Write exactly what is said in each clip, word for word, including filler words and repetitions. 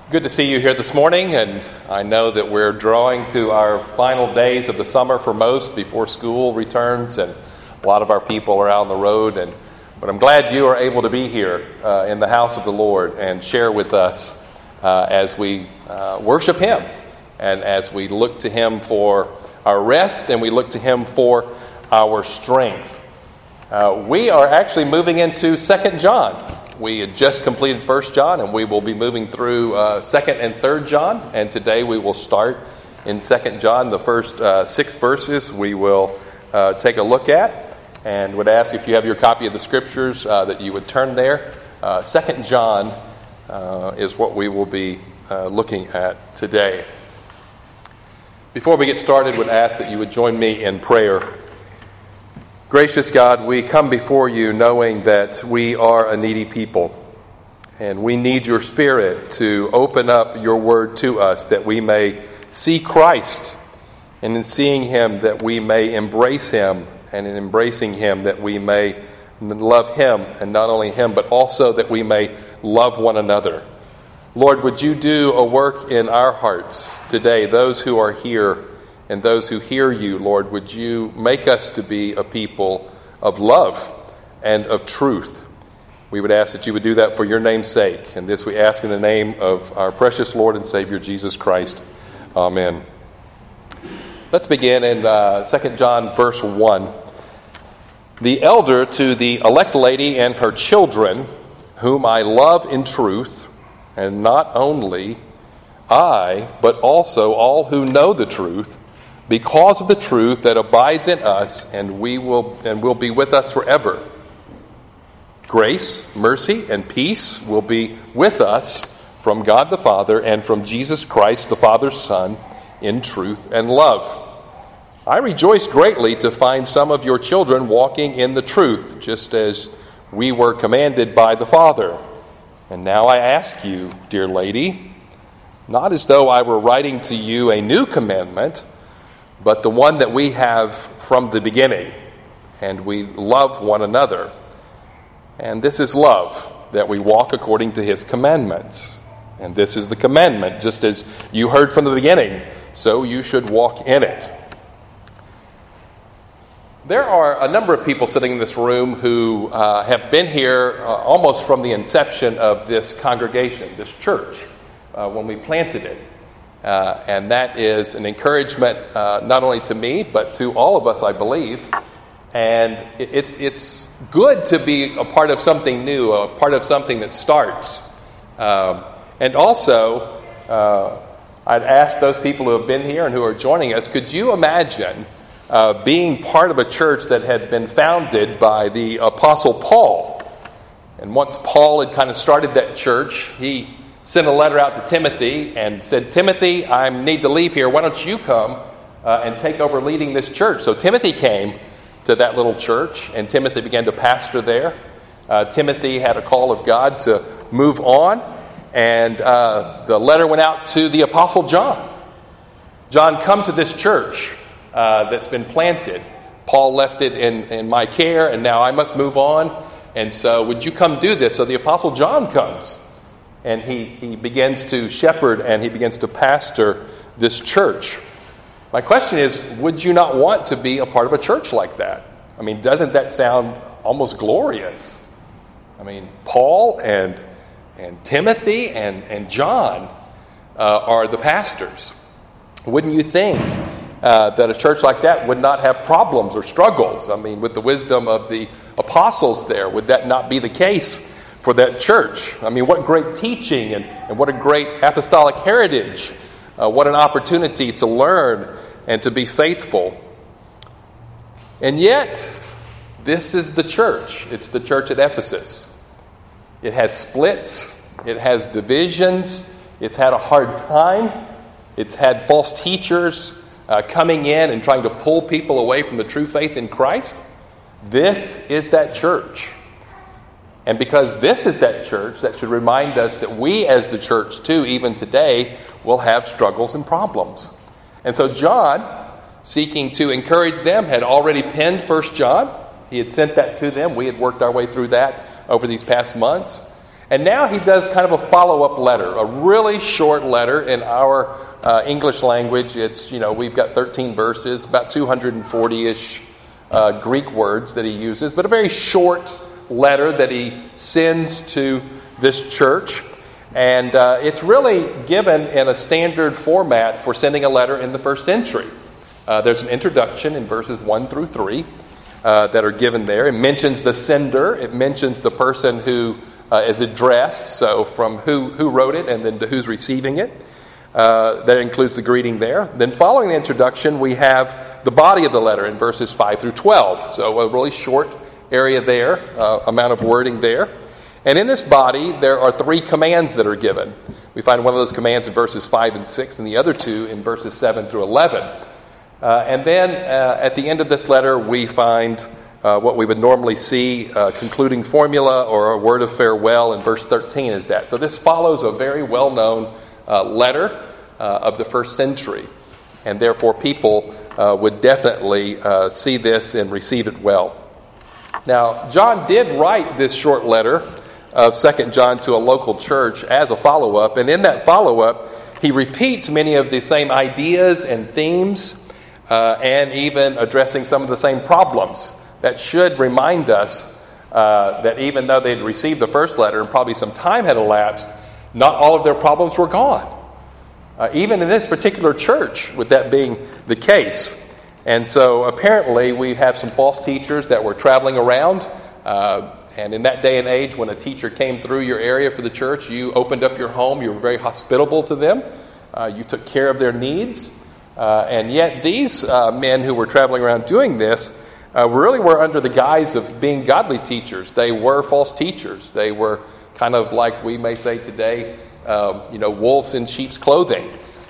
Good to see you here this morning, and I know that we're drawing to our final days of the summer for most before school returns, and a lot of our people are out on the road. And but I'm glad you are able to be here uh, in the house of the Lord and share with us uh, as we uh, worship Him and as we look to Him for our rest and we look to Him for our strength. Uh, we are actually moving into Second John. We had just completed First John, and we will be moving through uh, Second and Third John. And today we will start in Second John. The first uh, six verses we will uh, take a look at, and would ask if you have your copy of the Scriptures uh, that you would turn there. Uh, Second John uh, is what we will be uh, looking at today. Before we get started, would ask that you would join me in prayer. Gracious God, we come before you knowing that we are a needy people, and we need your Spirit to open up your word to us that we may see Christ, and in seeing Him that we may embrace Him, and in embracing Him that we may love Him, and not only Him, but also that we may love one another. Lord, would you do a work in our hearts today, those who are here, and those who hear you, Lord, would you make us to be a people of love and of truth? We would ask that you would do that for your name's sake. And this we ask in the name of our precious Lord and Savior, Jesus Christ. Amen. Let's begin in uh, Second John, verse one. The elder to the elect lady and her children, whom I love in truth, and not only I, but also all who know the truth, because of the truth that abides in us, and we will and will be with us forever. Grace, mercy, and peace will be with us from God the Father and from Jesus Christ, the Father's Son, in truth and love. I rejoice greatly to find some of your children walking in the truth, just as we were commanded by the Father. And now I ask you, dear lady, not as though I were writing to you a new commandment, but the one that we have from the beginning, and we love one another. And this is love, that we walk according to His commandments. And this is the commandment, just as you heard from the beginning, so you should walk in it. There are a number of people sitting in this room who uh, have been here uh, almost from the inception of this congregation, this church, uh, when we planted it. Uh, and that is an encouragement uh, not only to me, but to all of us, I believe. And it, it's, it's good to be a part of something new, a part of something that starts. Um, and also, uh, I'd ask those people who have been here and who are joining us, could you imagine uh, being part of a church that had been founded by the Apostle Paul? And once Paul had kind of started that church, he sent a letter out to Timothy and said, Timothy, I need to leave here. Why don't you come uh, and take over leading this church? So Timothy came to that little church, and Timothy began to pastor there. Uh, Timothy had a call of God to move on, and uh, the letter went out to the Apostle John. John, come to this church uh, that's been planted. Paul left it in, in my care, and now I must move on. And so would you come do this? So the Apostle John comes. And he, he begins to shepherd and he begins to pastor this church. My question is, would you not want to be a part of a church like that? I mean, doesn't that sound almost glorious? I mean, Paul and and Timothy and, and John uh, are the pastors. Wouldn't you think uh, that a church like that would not have problems or struggles? I mean, with the wisdom of the apostles there, would that not be the case for that church? I mean, what great teaching and, and what a great apostolic heritage. Uh, what an opportunity to learn and to be faithful. And yet, this is the church. It's the church at Ephesus. It has splits. It has divisions. It's had a hard time. It's had false teachers uh, coming in and trying to pull people away from the true faith in Christ. This is that church. And because this is that church, that should remind us that we as the church too, even today, will have struggles and problems. And so John, seeking to encourage them, had already penned First John. He had sent that to them. We had worked our way through that over these past months. And now he does kind of a follow-up letter, a really short letter. In our uh, English language, it's, you know, we've got thirteen verses, about two hundred forty-ish uh, Greek words that he uses, but a very short letter that he sends to this church. And uh, it's really given in a standard format for sending a letter in the first century. Uh, there's an introduction in verses one through three uh, that are given there. It mentions the sender. It mentions the person who uh, is addressed, so from who, who wrote it and then to who's receiving it. Uh, that includes the greeting there. Then following the introduction, we have the body of the letter in verses five through twelve. So a really short area there, uh, amount of wording there. And in this body, there are three commands that are given. We find one of those commands in verses five and six, and the other two in verses seven through eleven. Uh, and then uh, at the end of this letter, we find uh, what we would normally see, a concluding formula or a word of farewell, in verse thirteen is that. So this follows a very well-known uh, letter uh, of the first century, and therefore people uh, would definitely uh, see this and receive it well. Now, John did write this short letter of Second John to a local church as a follow-up, and in that follow-up, he repeats many of the same ideas and themes, uh, and even addressing some of the same problems. That should remind us uh, that even though they'd received the first letter and probably some time had elapsed, not all of their problems were gone. Uh, even in this particular church, with that being the case. And so apparently we have some false teachers that were traveling around. Uh, and in that day and age, when a teacher came through your area for the church, you opened up your home. You were very hospitable to them. Uh, you took care of their needs. Uh, and yet these uh, men who were traveling around doing this uh, really were under the guise of being godly teachers. They were false teachers. They were kind of like we may say today, uh, you know, wolves in sheep's clothing.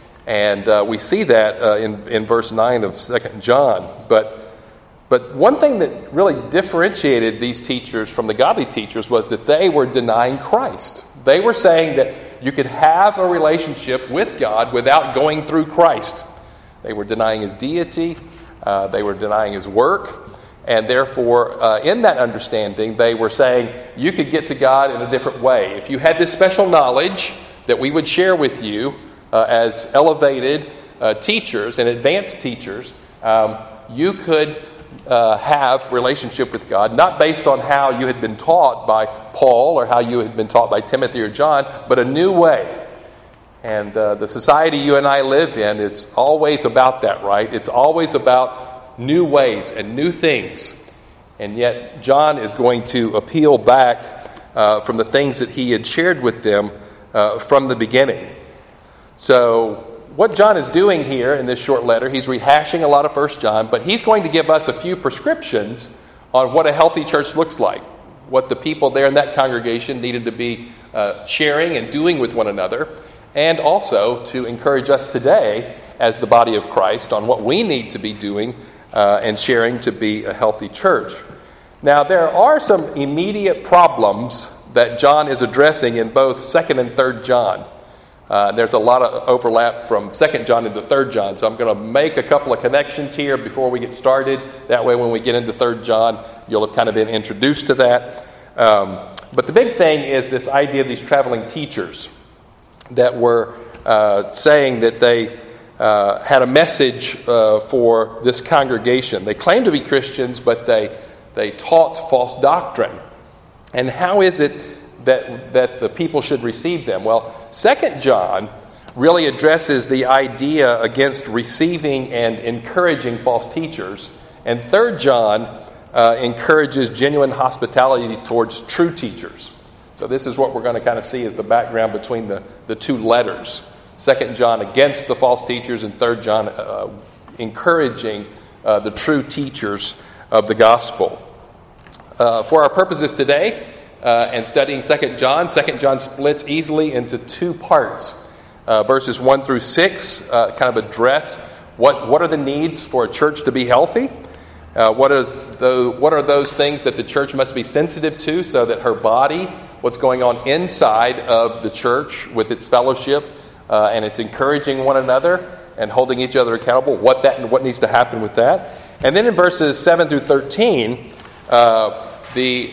And uh, we see that uh, in, in verse nine of Second John. But but one thing that really differentiated these teachers from the godly teachers was that they were denying Christ. They were saying that you could have a relationship with God without going through Christ. They were denying his deity. Uh, they were denying his work. And therefore, uh, in that understanding, they were saying you could get to God in a different way. If you had this special knowledge that we would share with you, Uh, as elevated uh, teachers and advanced teachers, um, you could uh, have relationship with God, not based on how you had been taught by Paul or how you had been taught by Timothy or John, but a new way. And uh, the society you and I live in is always about that, right? It's always about new ways and new things. And yet John is going to appeal back uh, from the things that he had shared with them uh, from the beginning. So what John is doing here in this short letter, he's rehashing a lot of First John, but he's going to give us a few prescriptions on what a healthy church looks like, what the people there in that congregation needed to be uh, sharing and doing with one another, and also to encourage us today as the body of Christ on what we need to be doing uh, and sharing to be a healthy church. Now, there are some immediate problems that John is addressing in both Second and Third John. Uh, there's a lot of overlap from Second John into Third John, so I'm going to make a couple of connections here before we get started. That way when we get into Third John, you'll have kind of been introduced to that. Um, but the big thing is this idea of these traveling teachers that were uh, saying that they uh, had a message uh, for this congregation. They claimed to be Christians, but they, they taught false doctrine. And how is it that that the people should receive them? Well, Second John really addresses the idea against receiving and encouraging false teachers, and Third John uh, encourages genuine hospitality towards true teachers. So this is what we're going to kind of see as the background between the, the two letters. Second John against the false teachers, and Third John uh, encouraging uh, the true teachers of the gospel. Uh, for our purposes today, Uh, and studying Second John, Second John splits easily into two parts. Uh, verses one through six uh, kind of address what, what are the needs for a church to be healthy. Uh, what is the what are those things that the church must be sensitive to so that her body, what's going on inside of the church with its fellowship uh, and it's encouraging one another and holding each other accountable, what that what needs to happen with that. And then in verses seven through thirteen, uh, the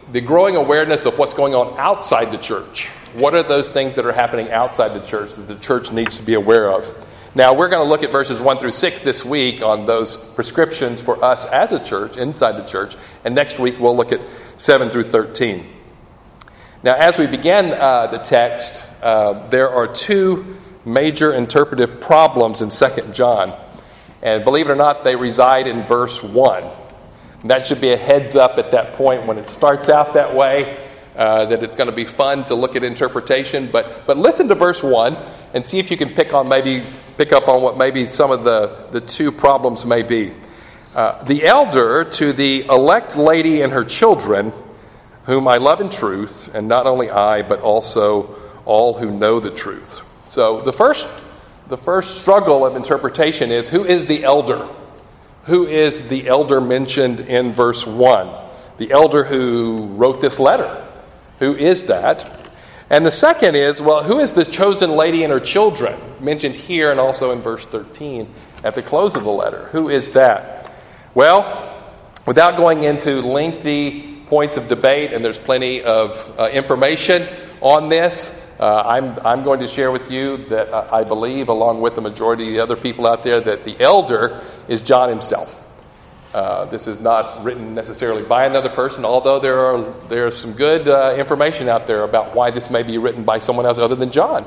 the growing awareness of what's going on outside the church. What are those things that are happening outside the church that the church needs to be aware of? Now, we're going to look at verses one through six this week on those prescriptions for us as a church, inside the church. And next week, we'll look at seven through thirteen. Now, as we begin uh, the text, uh, there are two major interpretive problems in Second John. And believe it or not, they reside in verse one. And that should be a heads up at that point when it starts out that way, uh, that it's going to be fun to look at interpretation. But but listen to verse one and see if you can pick on maybe pick up on what maybe some of the, the two problems may be. Uh, the elder to the elect lady and her children, whom I love in truth, and not only I, but also all who know the truth. So the first the first struggle of interpretation is, who is the elder? Who is the elder mentioned in verse one? The elder who wrote this letter. Who is that? And the second is, well, who is the chosen lady and her children? Mentioned here and also in verse thirteen at the close of the letter. Who is that? Well, without going into lengthy points of debate, and there's plenty of uh, information on this, uh, I'm, I'm going to share with you that uh, I believe, along with the majority of the other people out there, that the elder is John himself. Uh, this is not written necessarily by another person, although there are there's some good uh, information out there about why this may be written by someone else other than John.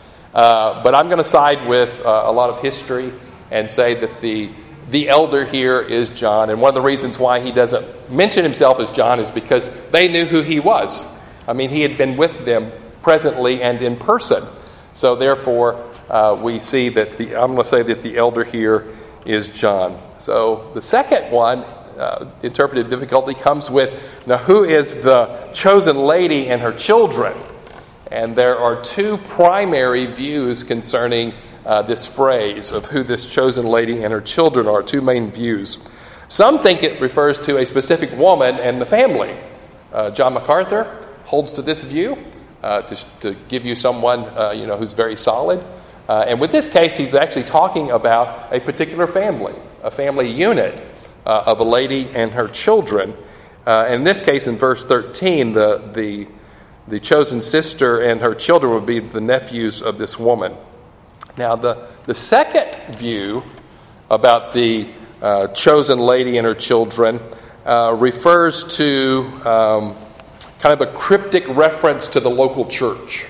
Uh, but I'm going to side with uh, a lot of history and say that the the elder here is John. And one of the reasons why he doesn't mention himself as John is because they knew who he was. I mean, he had been with them presently and in person. So therefore, uh, we see that the I'm going to say that the elder here is John. So the second one, uh, interpretive difficulty, comes with, now who is the chosen lady and her children? And there are two primary views concerning uh, this phrase of who this chosen lady and her children are, two main views. Some think it refers to a specific woman and the family. Uh, John MacArthur holds to this view, uh, to, to give you someone uh, you know who's very solid. Uh, and with this case, he's actually talking about a particular family, a family unit uh, of a lady and her children. Uh, in this case, in verse thirteen, the, the, the chosen sister and her children would be the nephews of this woman. Now, the, the second view about the uh, chosen lady and her children uh, refers to um, kind of a cryptic reference to the local church.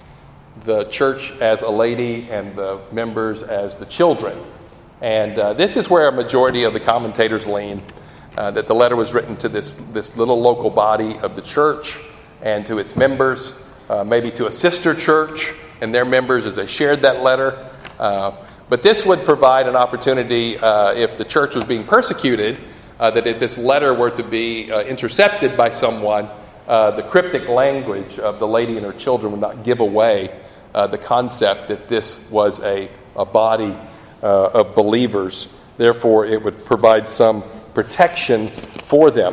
The church as a lady and the members as the children. And uh, this is where a majority of the commentators lean, uh, that the letter was written to this, this little local body of the church and to its members, uh, maybe to a sister church and their members as they shared that letter. Uh, but this would provide an opportunity, uh, if the church was being persecuted, uh, that if this letter were to be uh, intercepted by someone, uh, the cryptic language of the lady and her children would not give away Uh, the concept that this was a, a body uh, of believers. Therefore, it would provide some protection for them.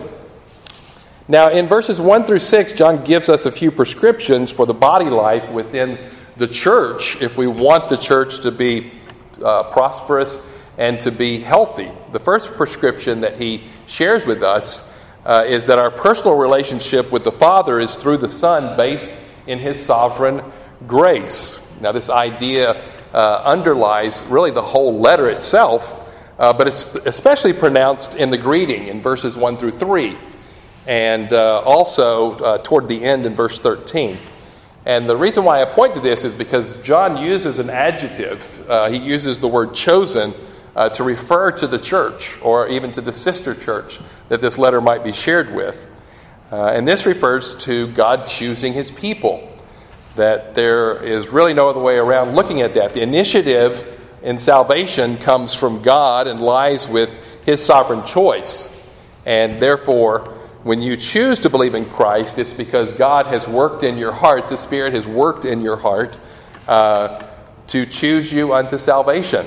Now, in verses one through six, John gives us a few prescriptions for the body life within the church if we want the church to be uh, prosperous and to be healthy. The first prescription that he shares with us uh, is that our personal relationship with the Father is through the Son, based in his sovereign grace. Now, this idea uh, underlies really the whole letter itself, uh, but it's especially pronounced in the greeting in verses one through three, and uh, also uh, toward the end in verse thirteen. And the reason why I point to this is because John uses an adjective. Uh, he uses the word chosen uh, to refer to the church, or even to the sister church that this letter might be shared with. Uh, and this refers to God choosing his people. That there is really no other way around looking at that. The initiative in salvation comes from God and lies with his sovereign choice. And therefore, when you choose to believe in Christ, it's because God has worked in your heart, the Spirit has worked in your heart uh, to choose you unto salvation.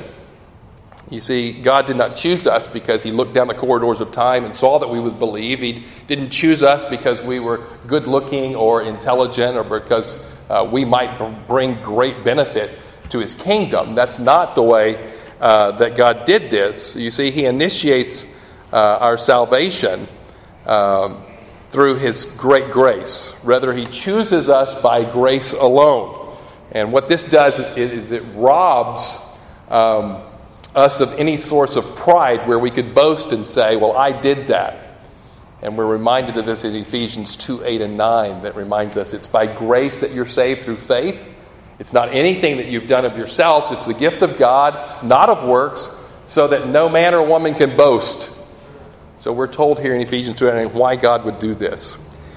You see, God did not choose us because he looked down the corridors of time and saw that we would believe. He didn't choose us because we were good looking or intelligent or because uh, we might b- bring great benefit to his kingdom. That's not the way uh, that God did this. You see, he initiates uh, our salvation um, through his great grace. Rather, he chooses us by grace alone. And what this does is, is it robs um, us of any source of pride where we could boast and say, well, I did that. And we're reminded of this in Ephesians two, eight, and nine that reminds us it's by grace that you're saved through faith. It's not anything that you've done of yourselves. It's the gift of God, not of works, so that no man or woman can boast. So we're told here in Ephesians two, eight, and nine why God would do this.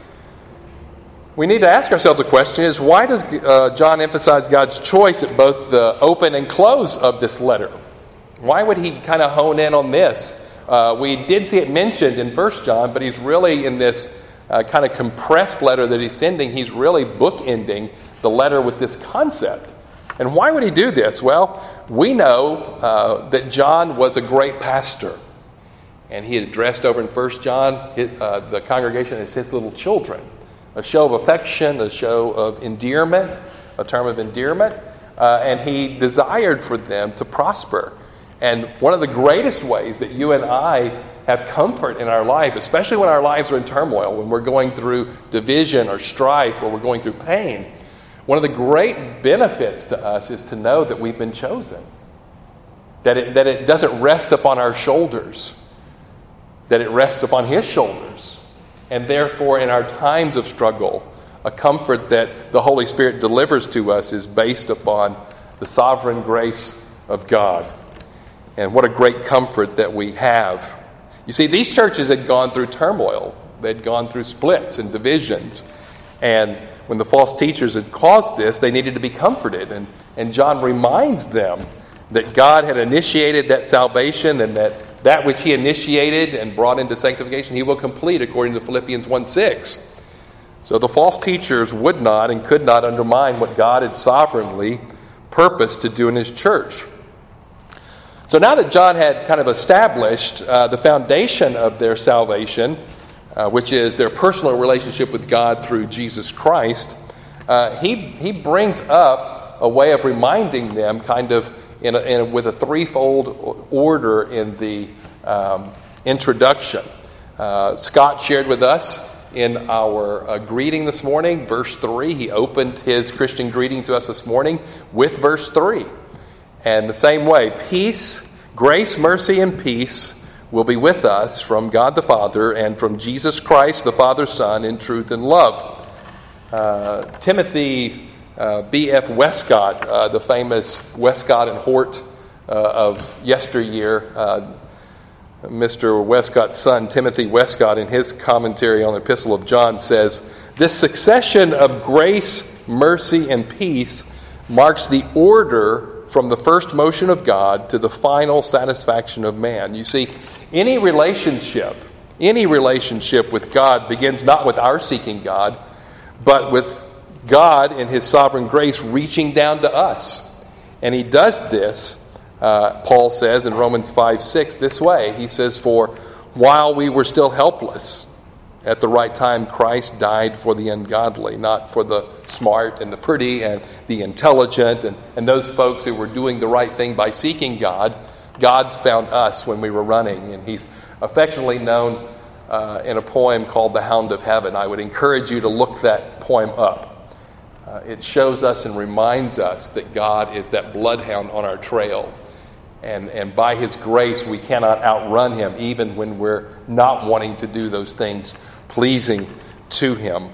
We need to ask ourselves a question is, why does uh, John emphasize God's choice at both the open and close of this letter? Why would he kind of hone in on this? Uh, we did see it mentioned in First John, but he's really in this uh, kind of compressed letter that he's sending, he's really bookending the letter with this concept. And why would he do this? Well, we know uh, that John was a great pastor. And he had addressed over in First John it, uh, the congregation as his little children. A show of affection, a show of endearment, a term of endearment. Uh, and he desired for them to prosper. And one of the greatest ways that you and I have comfort in our life, especially when our lives are in turmoil, when we're going through division or strife or we're going through pain, one of the great benefits to us is to know that we've been chosen. That it, that it doesn't rest upon our shoulders, that it rests upon his shoulders. And therefore, in our times of struggle, a comfort that the Holy Spirit delivers to us is based upon the sovereign grace of God. And what a great comfort that we have. You see, these churches had gone through turmoil. They'd gone through splits and divisions. And when the false teachers had caused this, they needed to be comforted. And, and John reminds them that God had initiated that salvation and that that which he initiated and brought into sanctification, he will complete according to Philippians one six. So the false teachers would not and could not undermine what God had sovereignly purposed to do in his church. So now that John had kind of established uh, the foundation of their salvation, uh, which is their personal relationship with God through Jesus Christ, uh, he he brings up a way of reminding them kind of in, a, in a, with a threefold order in the um, introduction. Uh, Scott shared with us in our uh, greeting this morning, verse three. He opened his Christian greeting to us this morning with verse three. And the same way, peace, grace, mercy, and peace will be with us from God the Father and from Jesus Christ, the Father's Son, in truth and love. Uh, Timothy uh, B F Westcott, uh, the famous Westcott and Hort uh, of yesteryear, uh, Mister Westcott's son, Timothy Westcott, in his commentary on the Epistle of John says, this succession of grace, mercy, and peace marks the order from the first motion of God to the final satisfaction of man. You see, any relationship, any relationship with God begins not with our seeking God, but with God in his sovereign grace reaching down to us. And he does this, uh, Paul says in Romans five six, this way. He says, for while we were still helpless, at the right time, Christ died for the ungodly, not for the smart and the pretty and the intelligent and, and those folks who were doing the right thing by seeking God. God's found us when we were running, and he's affectionately known uh, in a poem called The Hound of Heaven. I would encourage you to look that poem up. Uh, it shows us and reminds us that God is that bloodhound on our trail. And, and by his grace, we cannot outrun him, even when we're not wanting to do those things pleasing to him.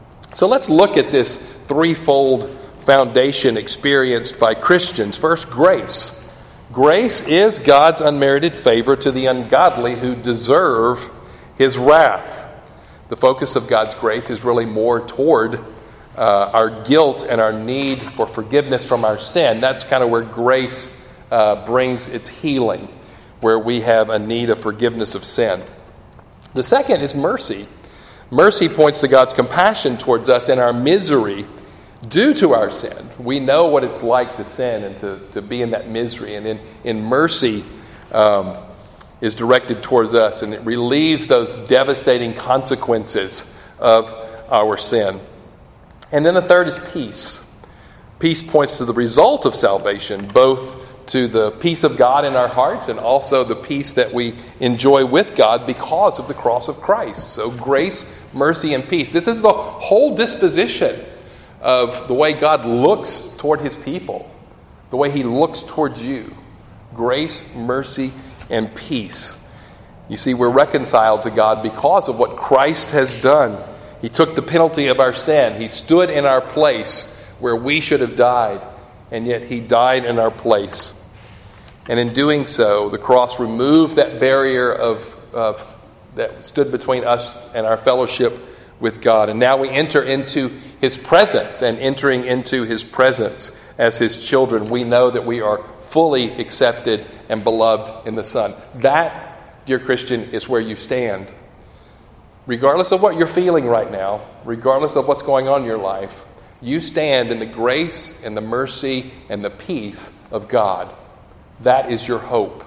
So let's look at this threefold foundation experienced by Christians. First, grace. Grace is God's unmerited favor to the ungodly who deserve his wrath. The focus of God's grace is really more toward uh, our guilt and our need for forgiveness from our sin. That's kind of where grace Uh, brings its healing, where we have a need of forgiveness of sin. The second is mercy. Mercy points to God's compassion towards us in our misery due to our sin. We know what it's like to sin and to, to be in that misery. And in, in mercy um, is directed towards us, and it relieves those devastating consequences of our sin. And then the third is peace. Peace points to the result of salvation, both to the peace of God in our hearts and also the peace that we enjoy with God because of the cross of Christ. So grace mercy, and peace. This is the whole disposition of the way God looks toward his people, the way he looks towards you. Grace, mercy, and peace. You see, we're reconciled to God because of what Christ has done. He took the penalty of our sin. He stood in our place where we should have died, and yet he died in our place. And in doing so, the cross removed that barrier of, of that stood between us and our fellowship with God. And now we enter into his presence, and entering into his presence as his children, we know that we are fully accepted and beloved in the Son. That, dear Christian, is where you stand. Regardless of what you're feeling right now, regardless of what's going on in your life, you stand in the grace and the mercy and the peace of God. That is your hope,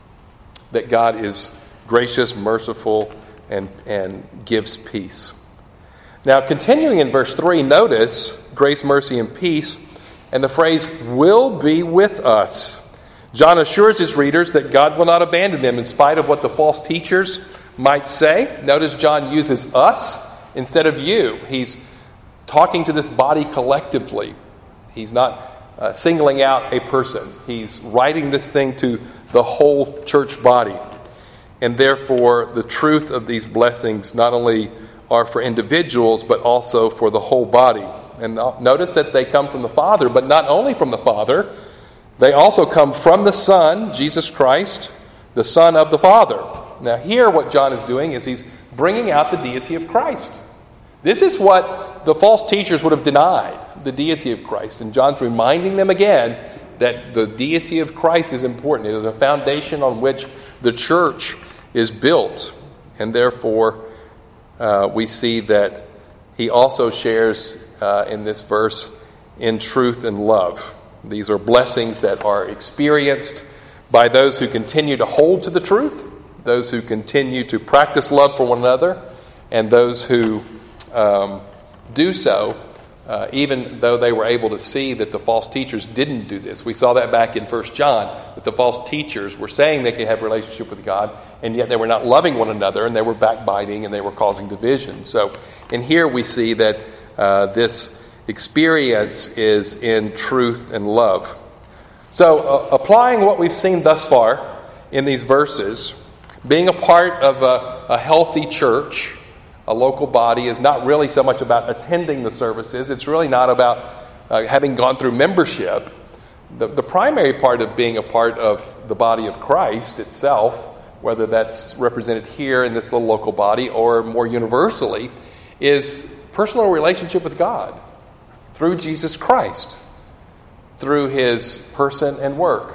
that God is gracious, merciful, and, and gives peace. Now, continuing in verse three, notice grace, mercy, and peace, and the phrase, will be with us. John assures his readers that God will not abandon them in spite of what the false teachers might say. Notice John uses us instead of you. He's talking to this body collectively. He's not uh, singling out a person. He's writing this thing to the whole church body. And therefore, the truth of these blessings not only are for individuals, but also for the whole body. And notice that they come from the Father, but not only from the Father, they also come from the Son, Jesus Christ, the Son of the Father. Now here what John is doing is he's bringing out the deity of Christ. This is what the false teachers would have denied, the deity of Christ. And John's reminding them again that the deity of Christ is important. It is a foundation on which the church is built. And therefore, uh, we see that he also shares uh, in this verse in truth and love. These are blessings that are experienced by those who continue to hold to the truth, those who continue to practice love for one another, and those who um, do so uh, even though they were able to see that the false teachers didn't do this. We saw that back in First John, that the false teachers were saying they could have a relationship with God, and yet they were not loving one another, and they were backbiting, and they were causing division. So in here we see that uh, this experience is in truth and love. So uh, applying what we've seen thus far in these verses, being a part of a, a healthy church, a local body, is not really so much about attending the services. It's really not about uh, having gone through membership. The, the primary part of being a part of the body of Christ itself, whether that's represented here in this little local body or more universally, is personal relationship with God through Jesus Christ, through his person and work.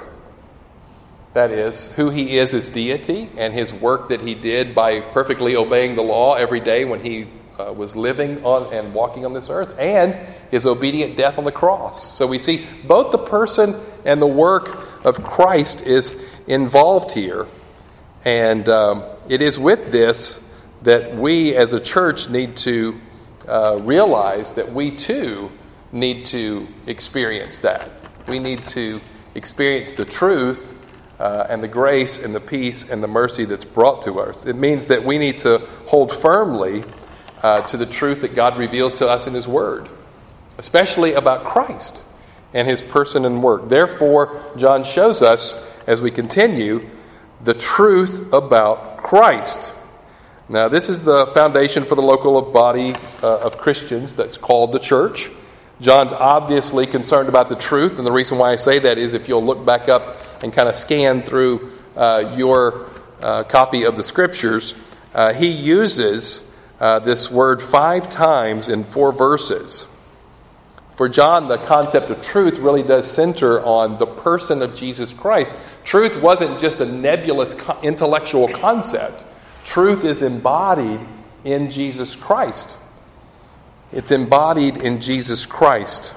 That is, who he is as deity and his work that he did by perfectly obeying the law every day when he uh, was living on and walking on this earth, and his obedient death on the cross. So we see both the person and the work of Christ is involved here. And um, it is with this that we as a church need to uh, realize that we too need to experience that. We need to experience the truth Uh, and the grace and the peace and the mercy that's brought to us. It means that we need to hold firmly uh, to the truth that God reveals to us in his word, especially about Christ and his person and work. Therefore, John shows us, as we continue, the truth about Christ. Now, this is the foundation for the local body uh, of Christians that's called the church. John's obviously concerned about the truth, and the reason why I say that is if you'll look back up and kind of scan through uh, your uh, copy of the Scriptures, uh, he uses uh, this word five times in four verses. For John, the concept of truth really does center on the person of Jesus Christ. Truth wasn't just a nebulous co- intellectual concept. Truth is embodied in Jesus Christ. It's embodied in Jesus Christ.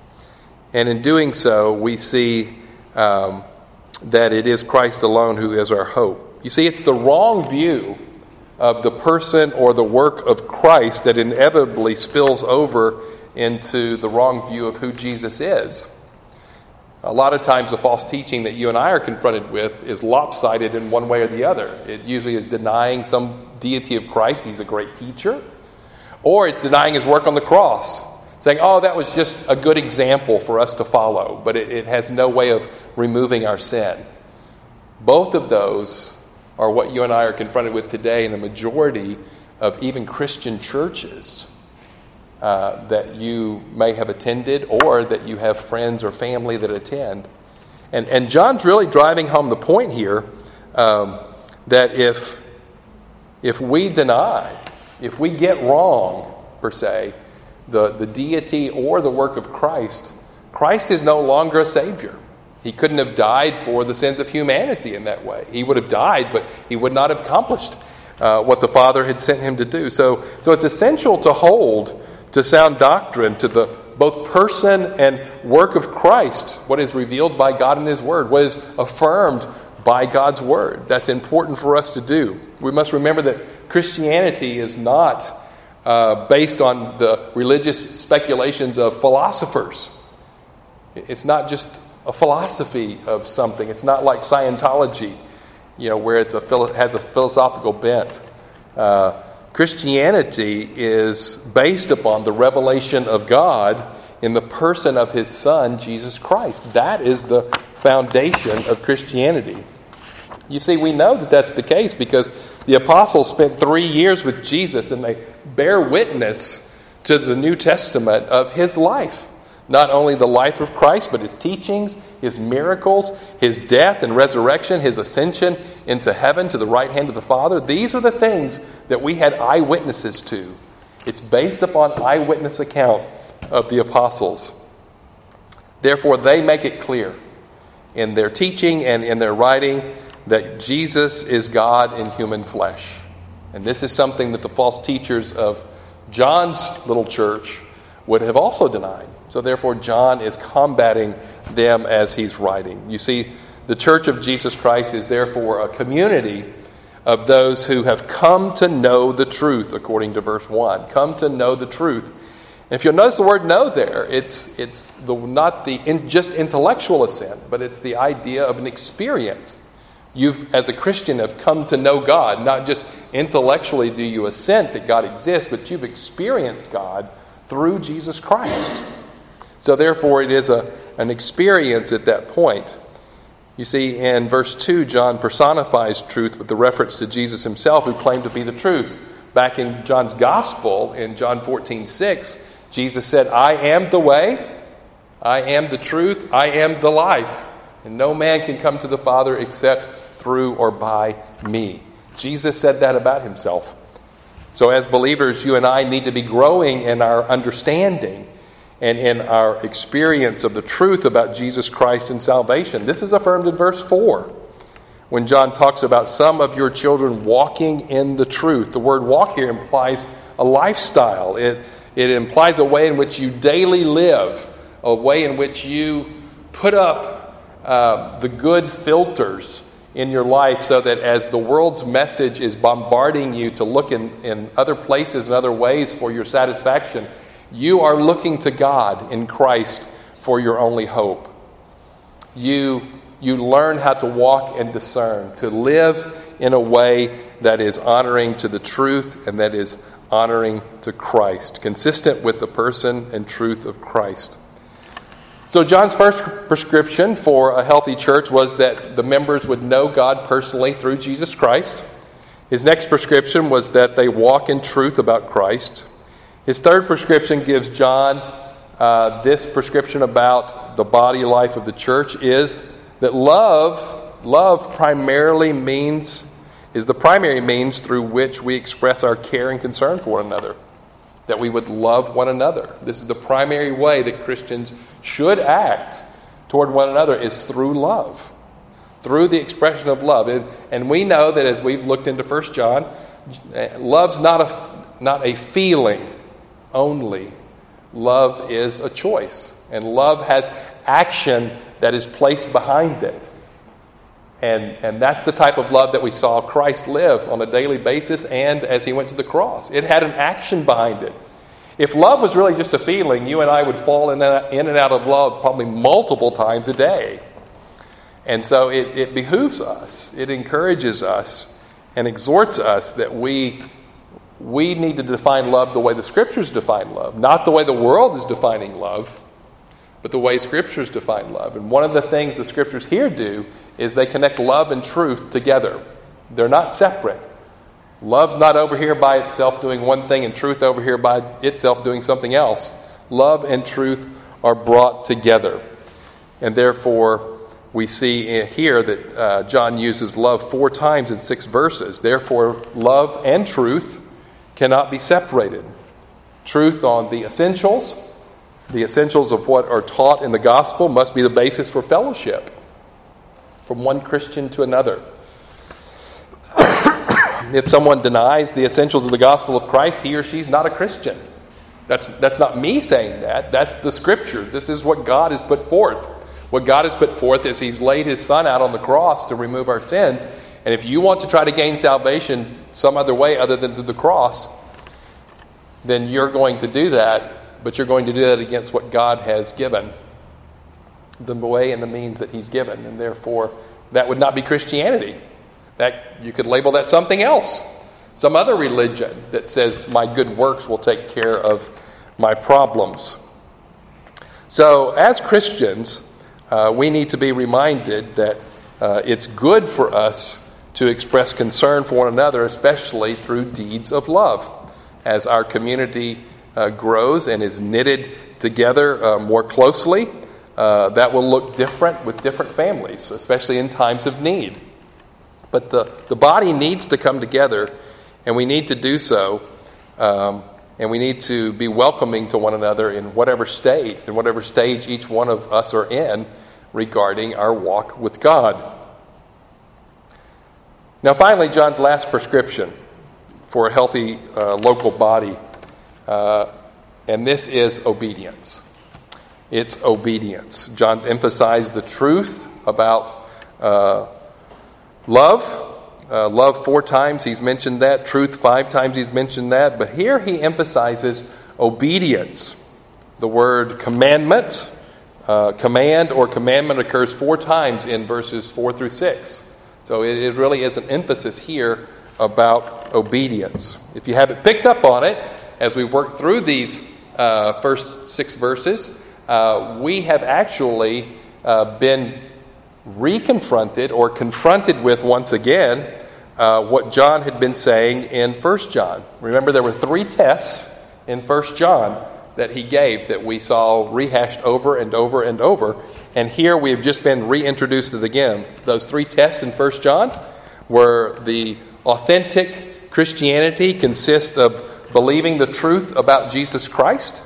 And in doing so, we see um, that it is Christ alone who is our hope. You see, it's the wrong view of the person or the work of Christ that inevitably spills over into the wrong view of who Jesus is. A lot of times the false teaching that you and I are confronted with is lopsided in one way or the other. It usually is denying some deity of Christ. He's a great teacher. Or it's denying his work on the cross, saying, oh, that was just a good example for us to follow, but it, it has no way of removing our sin. Both of those are what you and I are confronted with today in the majority of even Christian churches uh, that you may have attended or that you have friends or family that attend. And, and John's really driving home the point here um, that if, if we deny, if we get wrong, per se, the, the deity or the work of Christ, Christ is no longer a Savior. He couldn't have died for the sins of humanity in that way. He would have died, but he would not have accomplished uh, what the Father had sent him to do. So, so it's essential to hold to sound doctrine, to the both person and work of Christ, what is revealed by God in His Word, what is affirmed by God's Word. That's important for us to do. We must remember that Christianity is not uh, based on the religious speculations of philosophers. It's not just a philosophy of something. It's not like Scientology, you know, where it's a has a philosophical bent. Uh, Christianity is based upon the revelation of God in the person of His Son, Jesus Christ. That is the foundation of Christianity. You see, we know that that's the case because the apostles spent three years with Jesus and they bear witness to the New Testament of His life. Not only the life of Christ, but His teachings, His miracles, His death and resurrection, His ascension into heaven to the right hand of the Father. These are the things that we had eyewitnesses to. It's based upon eyewitness account of the apostles. Therefore, they make it clear in their teaching and in their writing that Jesus is God in human flesh. And this is something that the false teachers of John's little church would have also denied. So therefore, John is combating them as he's writing. You see, the Church of Jesus Christ is therefore a community of those who have come to know the truth, according to verse one. Come to know the truth. And if you'll notice the word know there, it's it's the, not the in, just intellectual assent, but it's the idea of an experience. You've, as a Christian, have come to know God. Not just intellectually do you assent that God exists, but you've experienced God through Jesus Christ. So therefore, it is a, an experience at that point. You see, in verse two, John personifies truth with the reference to Jesus himself, who claimed to be the truth. Back in John's Gospel, in John fourteen six, Jesus said, I am the way, I am the truth, I am the life. And no man can come to the Father except through or by me. Jesus said that about himself. So as believers, you and I need to be growing in our understanding and in our experience of the truth about Jesus Christ and salvation. This is affirmed in verse four, when John talks about some of your children walking in the truth. The word walk here implies a lifestyle. It, it implies a way in which you daily live, a way in which you put up uh, the good filters in your life so that as the world's message is bombarding you to look in, in other places and other ways for your satisfaction, you are looking to God in Christ for your only hope. You, you learn how to walk and discern, to live in a way that is honoring to the truth and that is honoring to Christ, consistent with the person and truth of Christ. So John's first prescription for a healthy church was that the members would know God personally through Jesus Christ. His next prescription was that they walk in truth about Christ. His third prescription gives John uh, this prescription about the body life of the church is that love, love primarily means, is the primary means through which we express our care and concern for one another. That we would love one another. This is the primary way that Christians should act toward one another is through love. Through the expression of love. And, and we know that as we've looked into First John, love's not a, not a feeling only. Love is a choice. And love has action that is placed behind it. And, and that's the type of love that we saw Christ live on a daily basis and as he went to the cross. It had an action behind it. If love was really just a feeling, you and I would fall in and out of love probably multiple times a day. And so it, it behooves us, it encourages us and exhorts us that we we need to define love the way the Scriptures define love, not the way the world is defining love, but the way Scriptures define love. And one of the things the Scriptures here do is they connect love and truth together. They're not separate. Love's not over here by itself doing one thing and truth over here by itself doing something else. Love and truth are brought together. And therefore, we see here that uh, John uses love four times in six verses. Therefore, love and truth cannot be separated. Truth on the essentials, the essentials of what are taught in the gospel must be the basis for fellowship from one Christian to another. If someone denies the essentials of the gospel of Christ, he or she is not a Christian. That's, that's not me saying that. That's the Scriptures. This is what God has put forth. What God has put forth is He's laid His Son out on the cross to remove our sins. And if you want to try to gain salvation some other way other than through the cross, then you're going to do that, but you're going to do that against what God has given, the way and the means that He's given. And therefore, that would not be Christianity. That you could label that something else, some other religion that says my good works will take care of my problems. So as Christians, uh, we need to be reminded that uh, it's good for us to express concern for one another, especially through deeds of love. As our community uh, grows and is knitted together uh, more closely, uh, that will look different with different families, especially in times of need. But the, the body needs to come together, and we need to do so, um, and we need to be welcoming to one another in whatever stage, in whatever stage each one of us are in regarding our walk with God. Now finally, John's last prescription for a healthy uh, local body, uh, and this is obedience. It's obedience. John's emphasized the truth about uh, love. Uh, love four times, he's mentioned that. Truth five times, he's mentioned that. But here he emphasizes obedience. The word commandment, uh, command or commandment occurs four times in verses four through six. So it, it really is an emphasis here about obedience. If you haven't picked up on it, as we've worked through these uh, first six verses, uh, we have actually uh, been reconfronted or confronted with once again uh, what John had been saying in First John. Remember, there were three tests in First John that he gave that we saw rehashed over and over and over. And here we have just been reintroduced to it again. Those three tests in First John were the authentic Christianity consists of believing the truth about Jesus Christ,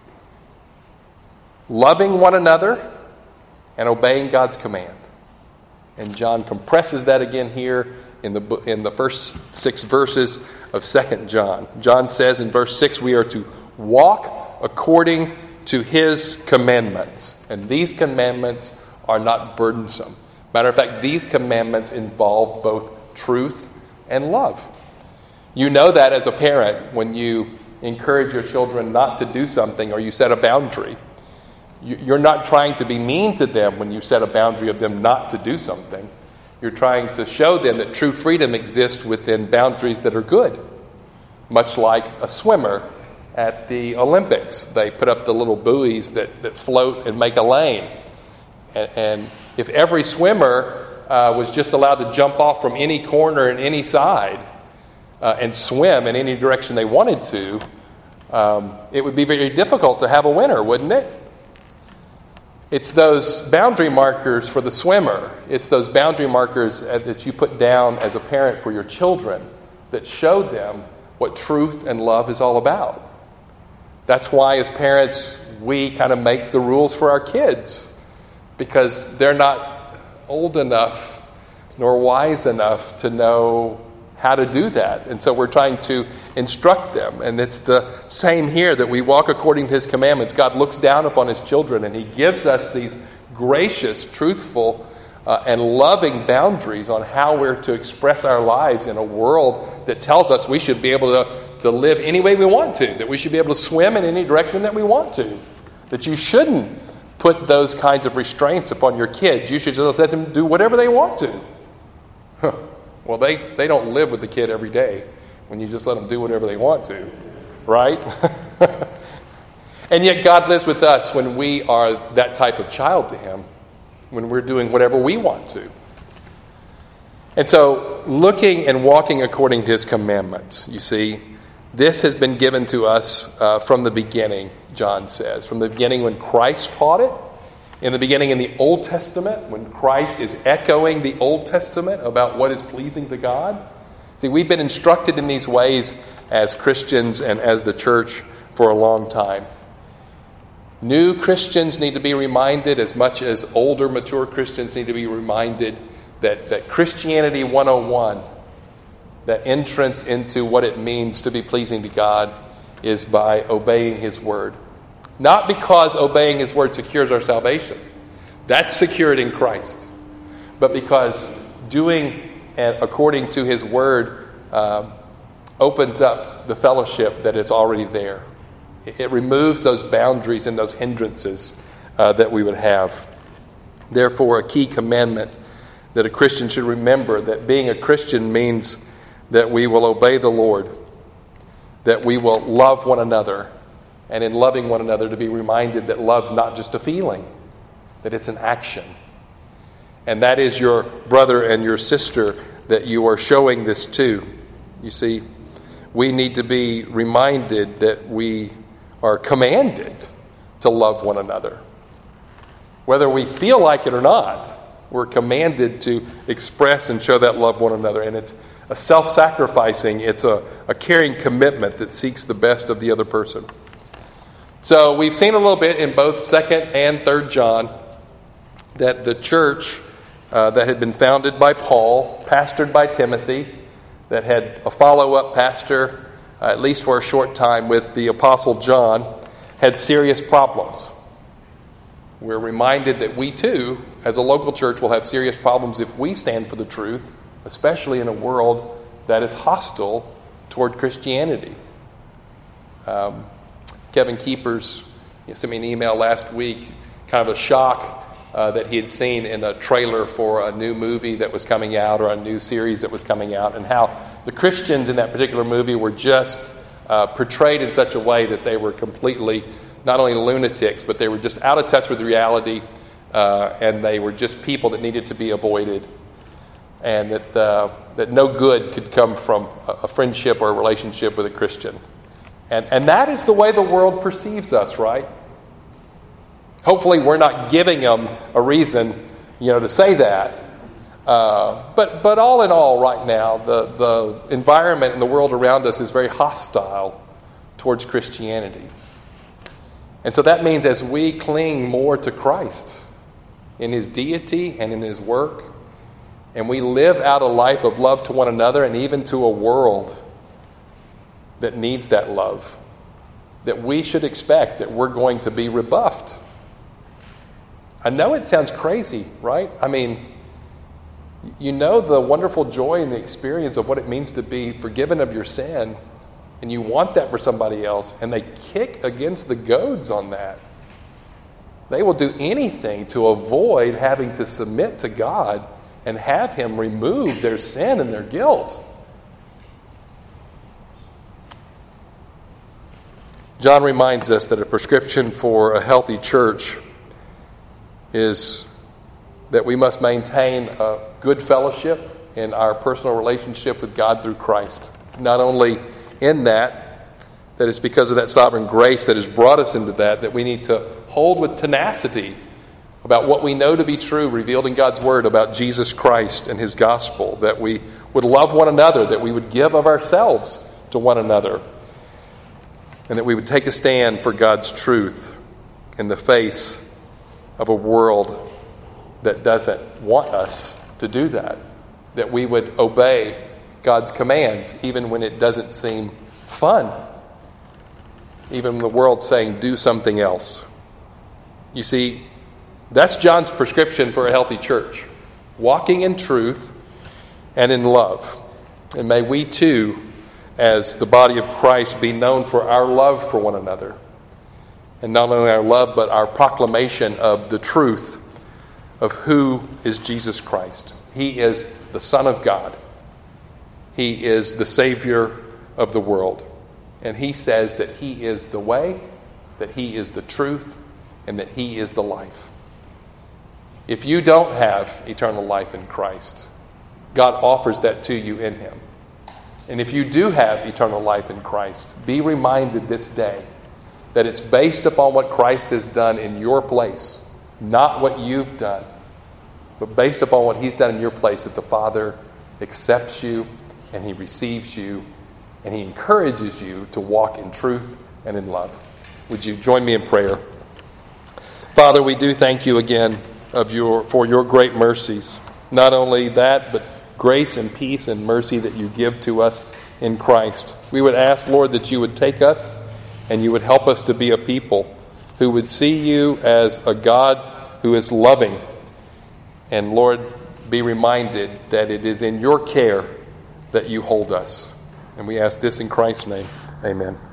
loving one another, and obeying God's command. And John compresses that again here in the in the first six verses of Second John. John says in verse six, we are to walk according to His commandments. And these commandments are not burdensome. Matter of fact, these commandments involve both truth and love. You know that as a parent when you encourage your children not to do something or you set a boundary. You're not trying to be mean to them when you set a boundary of them not to do something. You're trying to show them that true freedom exists within boundaries that are good. Much like a swimmer at the Olympics. They put up the little buoys that, that float and make a lane. And, and if every swimmer uh, was just allowed to jump off from any corner and any side uh, and swim in any direction they wanted to, um, it would be very difficult to have a winner, wouldn't it? It's those boundary markers for the swimmer. It's those boundary markers that you put down as a parent for your children that show them what truth and love is all about. That's why as parents we kind of make the rules for our kids, because they're not old enough nor wise enough to know how to do that. And so we're trying to instruct them. And it's the same here, that we walk according to His commandments. God looks down upon His children and He gives us these gracious, truthful, uh, and loving boundaries on how we're to express our lives in a world that tells us we should be able to, to live any way we want to, that we should be able to swim in any direction that we want to, that you shouldn't put those kinds of restraints upon your kids. You should just let them do whatever they want to. Huh. Well, they, they don't live with the kid every day. when you just let them do whatever they want to, right? And yet God lives with us when we are that type of child to him, when we're doing whatever we want to. And so, looking and walking according to his commandments, you see, this has been given to us uh, from the beginning, John says. From the beginning when Christ taught it, in the beginning in the Old Testament, when Christ is echoing the Old Testament about what is pleasing to God. See, we've been instructed in these ways as Christians and as the church for a long time. New Christians need to be reminded, as much as older, mature Christians need to be reminded, that, that Christianity one oh one, that entrance into what it means to be pleasing to God, is by obeying his word. Not because obeying his word secures our salvation. That's secured in Christ. But because doing according to his word um, opens up the fellowship that is already there. It removes those boundaries and those hindrances uh, that we would have. Therefore, a key commandment that a Christian should remember, that being a Christian means that we will obey the Lord, that we will love one another, and in loving one another to be reminded that love's not just a feeling, that it's an action. And that is your brother and your sister that you are showing this to. You see, we need to be reminded that we are commanded to love one another. Whether we feel like it or not, we're commanded to express and show that love one another. And it's a self-sacrificing, it's a, a caring commitment that seeks the best of the other person. So we've seen a little bit in both second and third John that the church uh, that had been founded by Paul, pastored by Timothy, that had a follow-up pastor, uh, at least for a short time, with the Apostle John, had serious problems. We're reminded that we too, as a local church, will have serious problems if we stand for the truth, especially in a world that is hostile toward Christianity. Um, Kevin Keepers sent me an email last week, kind of a shock uh, that he had seen in a trailer for a new movie that was coming out or a new series that was coming out, and how the Christians in that particular movie were just uh, portrayed in such a way that they were completely not only lunatics, but they were just out of touch with reality, uh, and they were just people that needed to be avoided, and that uh, that no good could come from a friendship or a relationship with a Christian. And and that is the way the world perceives us, right? Hopefully we're not giving them a reason, you know, to say that. Uh, but but all in all, right now, the, the environment and the world around us is very hostile towards Christianity. And so that means as we cling more to Christ in his deity and in his work, and we live out a life of love to one another and even to a world that needs that love, that we should expect that we're going to be rebuffed. I know it sounds crazy, right? I mean, you know the wonderful joy and the experience of what it means to be forgiven of your sin, and you want that for somebody else, and they kick against the goads on that. They will do anything to avoid having to submit to God and have him remove their sin and their guilt. John reminds us that a prescription for a healthy church is that we must maintain a good fellowship in our personal relationship with God through Christ. Not only in that, that it's because of that sovereign grace that has brought us into that, that we need to hold with tenacity about what we know to be true, revealed in God's Word about Jesus Christ and his gospel, that we would love one another, that we would give of ourselves to one another, and that we would take a stand for God's truth in the face of a world that doesn't want us to do that. That we would obey God's commands even when it doesn't seem fun. Even when the world's saying, do something else. You see, that's John's prescription for a healthy church. Walking in truth and in love. And may we too, as the body of Christ, be known for our love for one another. And not only our love, but our proclamation of the truth of who is Jesus Christ. He is the Son of God. He is the Savior of the world. And he says that he is the way, that he is the truth, and that he is the life. If you don't have eternal life in Christ, God offers that to you in him. And if you do have eternal life in Christ, be reminded this day that it's based upon what Christ has done in your place, not what you've done, but based upon what he's done in your place, that the Father accepts you and he receives you and he encourages you to walk in truth and in love. Would you join me in prayer? Father, we do thank you again of your for your great mercies. Not only that, but grace and peace and mercy that you give to us in Christ. We would ask, Lord, that you would take us and you would help us to be a people who would see you as a God who is loving. And Lord, be reminded that it is in your care that you hold us. And we ask this in Christ's name. Amen.